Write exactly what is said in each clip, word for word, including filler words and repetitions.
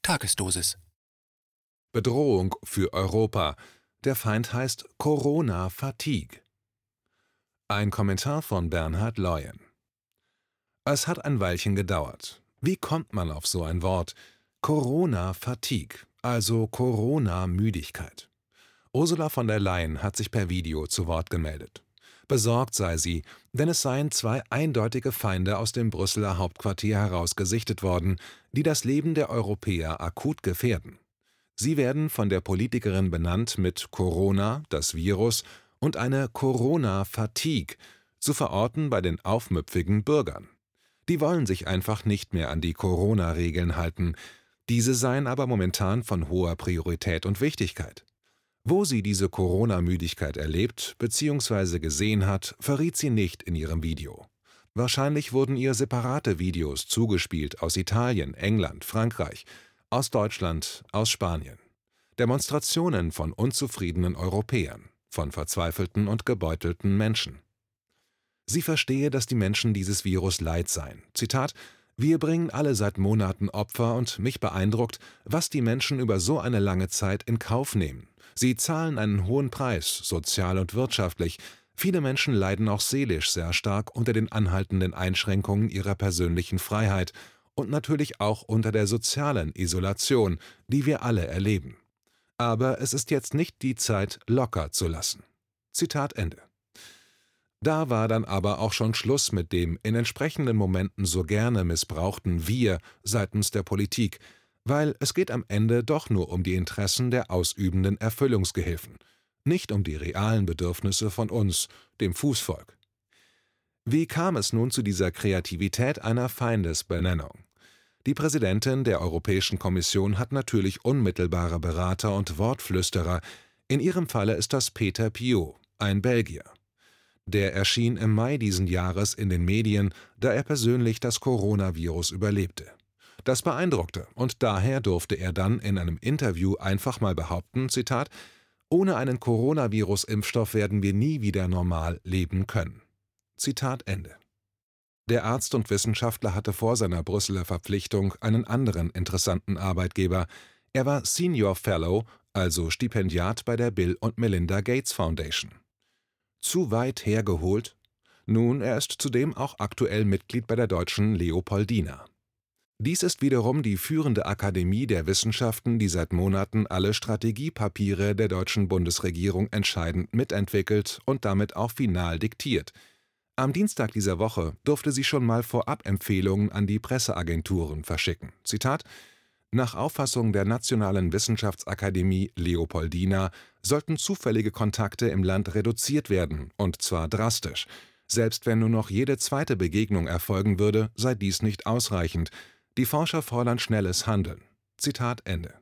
Tagesdosis. Bedrohung für Europa. Der Feind heißt Corona-Fatigue. Ein Kommentar von Bernhard Leuen. Es hat ein Weilchen gedauert. Wie kommt man auf so ein Wort? Corona-Fatigue, also Corona-Müdigkeit. Ursula von der Leyen hat sich per Video zu Wort gemeldet. Besorgt sei sie, denn es seien zwei eindeutige Feinde aus dem Brüsseler Hauptquartier heraus gesichtet worden, die das Leben der Europäer akut gefährden. Sie werden von der Politikerin benannt mit Corona, das Virus, und eine Corona-Fatigue, zu verorten bei den aufmüpfigen Bürgern. Die wollen sich einfach nicht mehr an die Corona-Regeln halten. Diese seien aber momentan von hoher Priorität und Wichtigkeit. Wo sie diese Corona-Müdigkeit erlebt bzw. gesehen hat, verriet sie nicht in ihrem Video. Wahrscheinlich wurden ihr separate Videos zugespielt aus Italien, England, Frankreich, aus Deutschland, aus Spanien. Demonstrationen von unzufriedenen Europäern, von verzweifelten und gebeutelten Menschen. Sie verstehe, dass die Menschen dieses Virus leid seien. Zitat: Wir bringen alle seit Monaten Opfer und mich beeindruckt, was die Menschen über so eine lange Zeit in Kauf nehmen. Sie zahlen einen hohen Preis, sozial und wirtschaftlich. Viele Menschen leiden auch seelisch sehr stark unter den anhaltenden Einschränkungen ihrer persönlichen Freiheit und natürlich auch unter der sozialen Isolation, die wir alle erleben. Aber es ist jetzt nicht die Zeit, locker zu lassen. Zitat Ende. Da war dann aber auch schon Schluss mit dem in entsprechenden Momenten so gerne missbrauchten Wir seitens der Politik, weil es geht am Ende doch nur um die Interessen der ausübenden Erfüllungsgehilfen, nicht um die realen Bedürfnisse von uns, dem Fußvolk. Wie kam es nun zu dieser Kreativität einer Feindesbenennung? Die Präsidentin der Europäischen Kommission hat natürlich unmittelbare Berater und Wortflüsterer. In ihrem Falle ist das Peter Piot, ein Belgier. Der erschien im Mai diesen Jahres in den Medien, da er persönlich das Coronavirus überlebte. Das beeindruckte und daher durfte er dann in einem Interview einfach mal behaupten, Zitat: Ohne einen Coronavirus-Impfstoff werden wir nie wieder normal leben können. Zitat Ende. Der Arzt und Wissenschaftler hatte vor seiner Brüsseler Verpflichtung einen anderen interessanten Arbeitgeber. Er war Senior Fellow, also Stipendiat bei der Bill und Melinda Gates Foundation. Zu weit hergeholt? Nun, er ist zudem auch aktuell Mitglied bei der deutschen Leopoldina. Dies ist wiederum die führende Akademie der Wissenschaften, die seit Monaten alle Strategiepapiere der deutschen Bundesregierung entscheidend mitentwickelt und damit auch final diktiert. Am Dienstag dieser Woche durfte sie schon mal Vorab-Empfehlungen an die Presseagenturen verschicken. Zitat: Nach Auffassung der Nationalen Wissenschaftsakademie Leopoldina sollten zufällige Kontakte im Land reduziert werden, und zwar drastisch. Selbst wenn nur noch jede zweite Begegnung erfolgen würde, sei dies nicht ausreichend. Die Forscher fordern schnelles Handeln. Zitat Ende.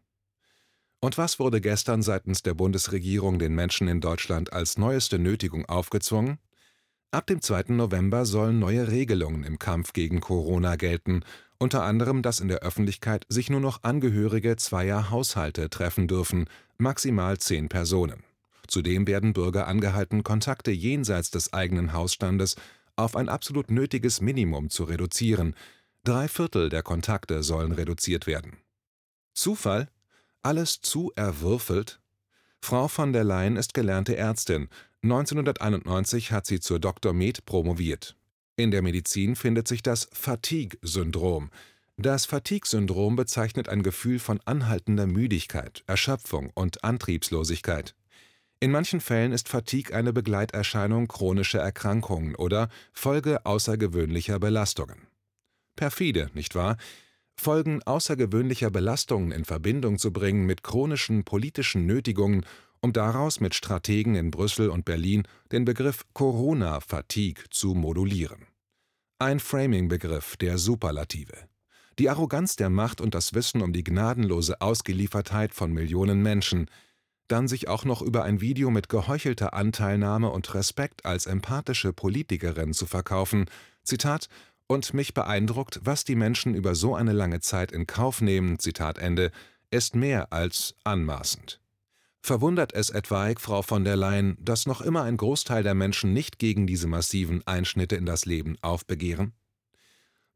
Und was wurde gestern seitens der Bundesregierung den Menschen in Deutschland als neueste Nötigung aufgezwungen? Ab dem zweiten November sollen neue Regelungen im Kampf gegen Corona gelten, unter anderem, dass in der Öffentlichkeit sich nur noch Angehörige zweier Haushalte treffen dürfen, maximal zehn Personen. Zudem werden Bürger angehalten, Kontakte jenseits des eigenen Hausstandes auf ein absolut nötiges Minimum zu reduzieren. Drei Viertel der Kontakte sollen reduziert werden. Zufall? Alles zu erwürfelt? Frau von der Leyen ist gelernte Ärztin. neunzehnhunderteinundneunzig hat sie zur Doktor med promoviert. In der Medizin findet sich das Fatigue-Syndrom. Das Fatigue-Syndrom bezeichnet ein Gefühl von anhaltender Müdigkeit, Erschöpfung und Antriebslosigkeit. In manchen Fällen ist Fatigue eine Begleiterscheinung chronischer Erkrankungen oder Folge außergewöhnlicher Belastungen. Perfide, nicht wahr? Folgen außergewöhnlicher Belastungen in Verbindung zu bringen mit chronischen politischen Nötigungen, um daraus mit Strategen in Brüssel und Berlin den Begriff Corona-Fatigue zu modulieren. Ein Framing-Begriff der Superlative. Die Arroganz der Macht und das Wissen um die gnadenlose Ausgeliefertheit von Millionen Menschen, dann sich auch noch über ein Video mit geheuchelter Anteilnahme und Respekt als empathische Politikerin zu verkaufen, Zitat: Und mich beeindruckt, was die Menschen über so eine lange Zeit in Kauf nehmen, Zitat Ende, ist mehr als anmaßend. Verwundert es etwaig Frau von der Leyen, dass noch immer ein Großteil der Menschen nicht gegen diese massiven Einschnitte in das Leben aufbegehren?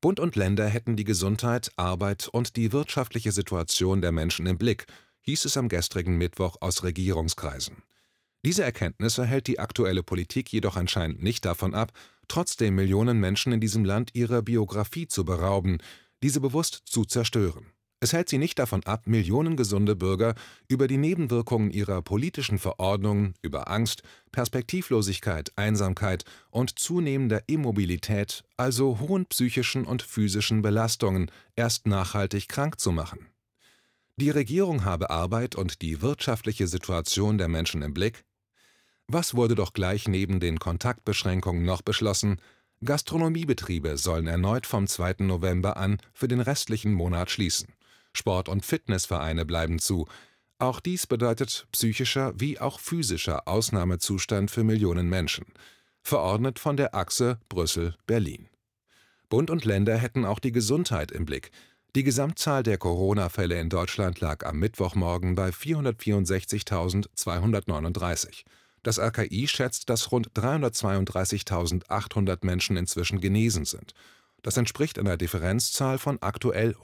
Bund und Länder hätten die Gesundheit, Arbeit und die wirtschaftliche Situation der Menschen im Blick, hieß es am gestrigen Mittwoch aus Regierungskreisen. Diese Erkenntnisse hält die aktuelle Politik jedoch anscheinend nicht davon ab, trotzdem Millionen Menschen in diesem Land ihrer Biografie zu berauben, diese bewusst zu zerstören. Es hält sie nicht davon ab, Millionen gesunde Bürger über die Nebenwirkungen ihrer politischen Verordnungen, über Angst, Perspektivlosigkeit, Einsamkeit und zunehmender Immobilität, also hohen psychischen und physischen Belastungen, erst nachhaltig krank zu machen. Die Regierung habe Arbeit und die wirtschaftliche Situation der Menschen im Blick. Was wurde doch gleich neben den Kontaktbeschränkungen noch beschlossen? Gastronomiebetriebe sollen erneut vom zweiten November an für den restlichen Monat schließen. Sport- und Fitnessvereine bleiben zu. Auch dies bedeutet psychischer wie auch physischer Ausnahmezustand für Millionen Menschen. Verordnet von der Achse Brüssel-Berlin. Bund und Länder hätten auch die Gesundheit im Blick. Die Gesamtzahl der Corona-Fälle in Deutschland lag am Mittwochmorgen bei vierhundertvierundsechzigtausendzweihundertneununddreißig. Das R K I schätzt, dass rund dreihundertzweiunddreißigtausendachthundert Menschen inzwischen genesen sind. Das entspricht einer Differenzzahl von aktuell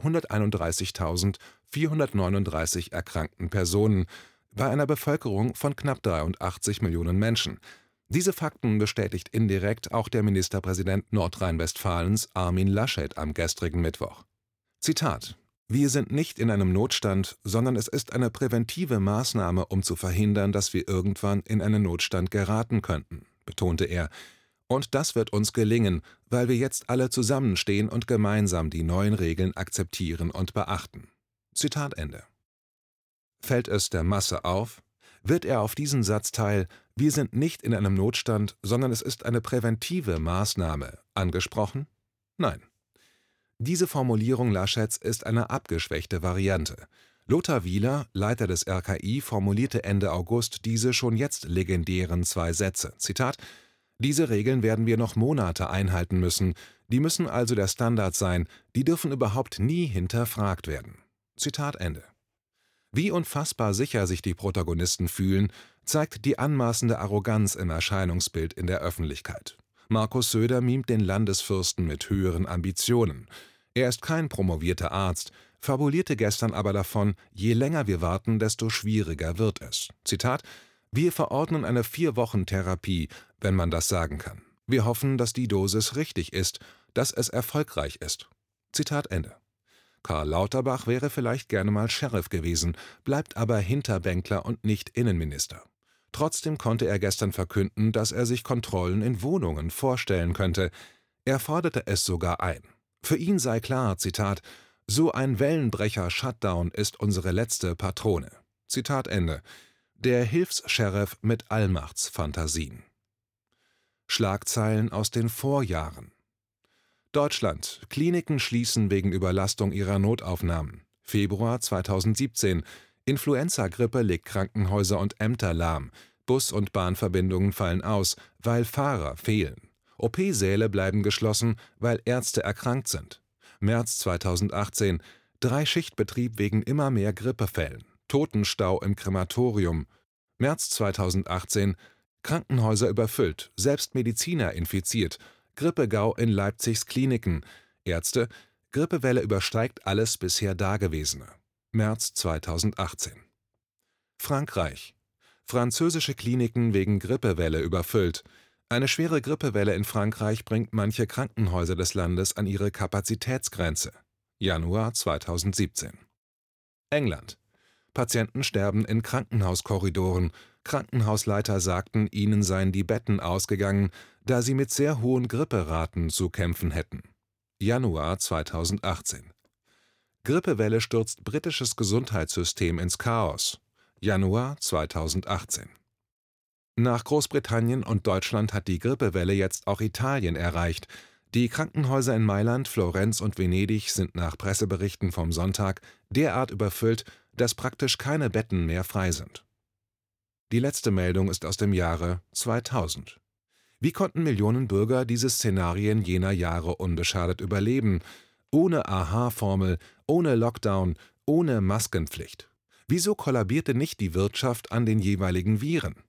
hunderteinunddreißigtausendvierhundertneununddreißig erkrankten Personen bei einer Bevölkerung von knapp dreiundachtzig Millionen Menschen. Diese Fakten bestätigt indirekt auch der Ministerpräsident Nordrhein-Westfalens Armin Laschet am gestrigen Mittwoch. Zitat: Wir sind nicht in einem Notstand, sondern es ist eine präventive Maßnahme, um zu verhindern, dass wir irgendwann in einen Notstand geraten könnten, betonte er. Und das wird uns gelingen, weil wir jetzt alle zusammenstehen und gemeinsam die neuen Regeln akzeptieren und beachten. Zitat Ende. Fällt es der Masse auf? Wird er auf diesen Satzteil „Wir sind nicht in einem Notstand, sondern es ist eine präventive Maßnahme“ angesprochen? Nein. Diese Formulierung Laschets ist eine abgeschwächte Variante. Lothar Wieler, Leiter des R K I, formulierte Ende August diese schon jetzt legendären zwei Sätze. Zitat: Diese Regeln werden wir noch Monate einhalten müssen, die müssen also der Standard sein, die dürfen überhaupt nie hinterfragt werden. Zitat Ende. Wie unfassbar sicher sich die Protagonisten fühlen, zeigt die anmaßende Arroganz im Erscheinungsbild in der Öffentlichkeit. Markus Söder mimt den Landesfürsten mit höheren Ambitionen. Er ist kein promovierter Arzt, fabulierte gestern aber davon, je länger wir warten, desto schwieriger wird es. Zitat: Wir verordnen eine Vier-Wochen-Therapie, wenn man das sagen kann. Wir hoffen, dass die Dosis richtig ist, dass es erfolgreich ist. Zitat Ende. Karl Lauterbach wäre vielleicht gerne mal Sheriff gewesen, bleibt aber Hinterbänkler und nicht Innenminister. Trotzdem konnte er gestern verkünden, dass er sich Kontrollen in Wohnungen vorstellen könnte. Er forderte es sogar ein. Für ihn sei klar, Zitat: So ein Wellenbrecher-Shutdown ist unsere letzte Patrone. Zitat Ende. Der Hilfs-Sheriff mit Allmachtsfantasien. Schlagzeilen aus den Vorjahren. Deutschland: Kliniken schließen wegen Überlastung ihrer Notaufnahmen. Februar zweitausendsiebzehn. Influenza-Grippe legt Krankenhäuser und Ämter lahm. Bus- und Bahnverbindungen fallen aus, weil Fahrer fehlen. O P-Säle bleiben geschlossen, weil Ärzte erkrankt sind. März zweitausendachtzehn. Drei-Schicht-Betrieb wegen immer mehr Grippefällen. Totenstau im Krematorium. März zweitausendachtzehn. Krankenhäuser überfüllt, selbst Mediziner infiziert. Grippegau in Leipzigs Kliniken. Ärzte: Grippewelle übersteigt alles bisher Dagewesene. März zweitausendachtzehn. Frankreich: Französische Kliniken wegen Grippewelle überfüllt. Eine schwere Grippewelle in Frankreich bringt manche Krankenhäuser des Landes an ihre Kapazitätsgrenze. Januar zweitausendsiebzehn. England: Patienten sterben in Krankenhauskorridoren. Krankenhausleiter sagten, ihnen seien die Betten ausgegangen, da sie mit sehr hohen Gripperaten zu kämpfen hätten. Januar zweitausendachtzehn. Grippewelle stürzt britisches Gesundheitssystem ins Chaos. Januar zweitausendachtzehn. Nach Großbritannien und Deutschland hat die Grippewelle jetzt auch Italien erreicht. Die Krankenhäuser in Mailand, Florenz und Venedig sind nach Presseberichten vom Sonntag derart überfüllt, dass praktisch keine Betten mehr frei sind. Die letzte Meldung ist aus dem Jahre zweitausend. Wie konnten Millionen Bürger diese Szenarien jener Jahre unbeschadet überleben? Ohne Aha-Formel, ohne Lockdown, ohne Maskenpflicht. Wieso kollabierte nicht die Wirtschaft an den jeweiligen Viren?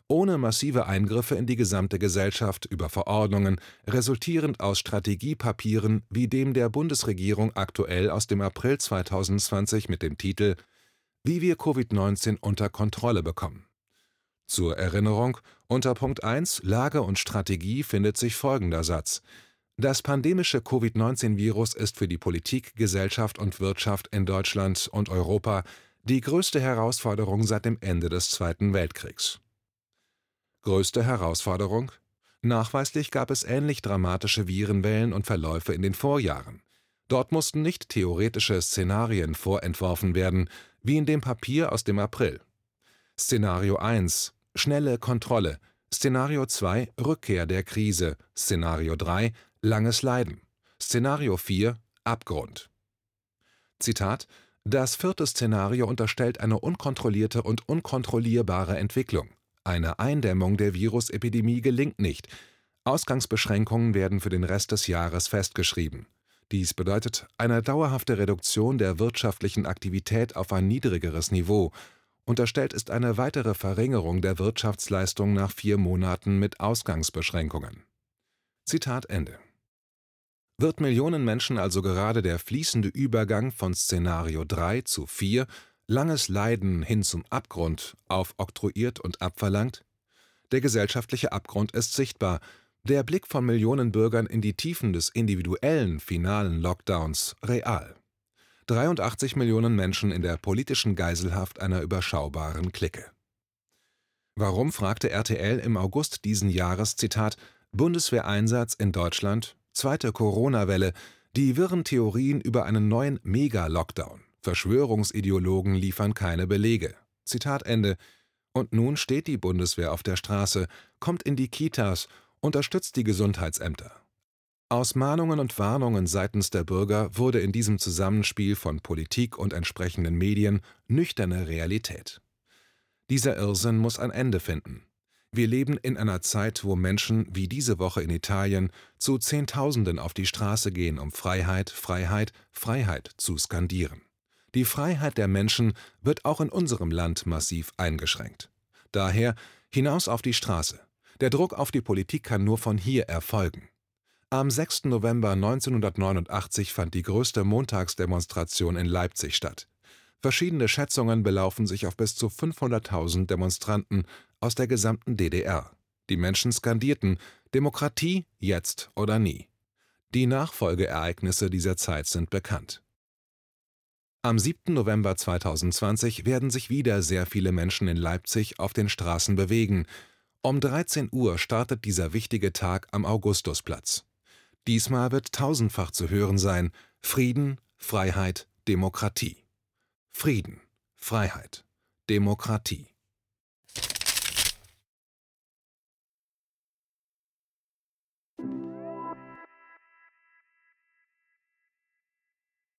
ohne massive Eingriffe in die gesamte Gesellschaft über Verordnungen, resultierend aus Strategiepapieren wie dem der Bundesregierung aktuell aus dem April zweitausendzwanzig mit dem Titel »Wie wir Covid neunzehn unter Kontrolle bekommen«. Zur Erinnerung, unter Punkt eins Lage und Strategie findet sich folgender Satz: Das pandemische Covid neunzehn Virus ist für die Politik, Gesellschaft und Wirtschaft in Deutschland und Europa die größte Herausforderung seit dem Ende des Zweiten Weltkriegs. Größte Herausforderung? Nachweislich gab es ähnlich dramatische Virenwellen und Verläufe in den Vorjahren. Dort mussten nicht theoretische Szenarien vorentworfen werden, wie in dem Papier aus dem April. Szenario eins: Schnelle Kontrolle. Szenario zwei: Rückkehr der Krise. Szenario drei: Langes Leiden. Szenario vier: Abgrund. Zitat: Das vierte Szenario unterstellt eine unkontrollierte und unkontrollierbare Entwicklung. Eine Eindämmung der Virusepidemie gelingt nicht. Ausgangsbeschränkungen werden für den Rest des Jahres festgeschrieben. Dies bedeutet eine dauerhafte Reduktion der wirtschaftlichen Aktivität auf ein niedrigeres Niveau. Unterstellt ist eine weitere Verringerung der Wirtschaftsleistung nach vier Monaten mit Ausgangsbeschränkungen. Zitat Ende. Wird Millionen Menschen also gerade der fließende Übergang von Szenario drei zu vier, langes Leiden hin zum Abgrund, aufoktroyiert und abverlangt? Der gesellschaftliche Abgrund ist sichtbar, der Blick von Millionen Bürgern in die Tiefen des individuellen, finalen Lockdowns real. dreiundachtzig Millionen Menschen in der politischen Geiselhaft einer überschaubaren Clique. Warum, fragte R T L im August diesen Jahres, Zitat, Bundeswehreinsatz in Deutschland, zweite Corona-Welle, die wirren Theorien über einen neuen Mega-Lockdown. Verschwörungsideologen liefern keine Belege. Zitat Ende. Und nun steht die Bundeswehr auf der Straße, kommt in die Kitas, unterstützt die Gesundheitsämter. Aus Mahnungen und Warnungen seitens der Bürger wurde in diesem Zusammenspiel von Politik und entsprechenden Medien nüchterne Realität. Dieser Irrsinn muss ein Ende finden. Wir leben in einer Zeit, wo Menschen, wie diese Woche in Italien, zu Zehntausenden auf die Straße gehen, um Freiheit, Freiheit, Freiheit zu skandieren. Die Freiheit der Menschen wird auch in unserem Land massiv eingeschränkt. Daher hinaus auf die Straße. Der Druck auf die Politik kann nur von hier erfolgen. Am sechsten November neunzehnhundertneunundachtzig fand die größte Montagsdemonstration in Leipzig statt. Verschiedene Schätzungen belaufen sich auf bis zu fünfhunderttausend Demonstranten aus der gesamten D D R. Die Menschen skandierten: Demokratie jetzt oder nie. Die Nachfolgeereignisse dieser Zeit sind bekannt. Am siebten November zweitausendzwanzig werden sich wieder sehr viele Menschen in Leipzig auf den Straßen bewegen. Um dreizehn Uhr startet dieser wichtige Tag am Augustusplatz. Diesmal wird tausendfach zu hören sein: Frieden, Freiheit, Demokratie. Frieden, Freiheit, Demokratie.